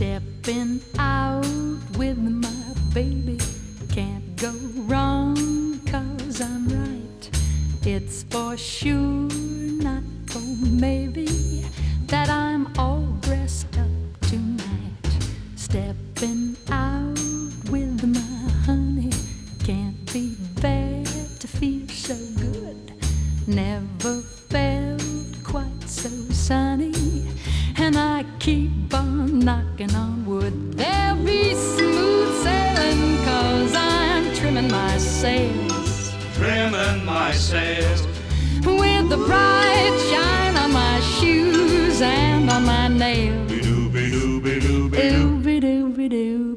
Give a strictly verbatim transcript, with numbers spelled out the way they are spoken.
Stepping out with my baby, can't go wrong, 'cause I'm right. It's for sure, not for maybe, that I'm all dressed up tonight. Stepping out with my honey, can't be bad to feel so good. Never felt quite so sunny, and I keep on knocking on wood. There'll be smooth sailing, 'cause I'm trimming my sails, trimming my sails, with the bright shine on my shoes and on my nails. Be-doo, be-doo, be-doo, be-doo. Ooh, be-doo, be-doo.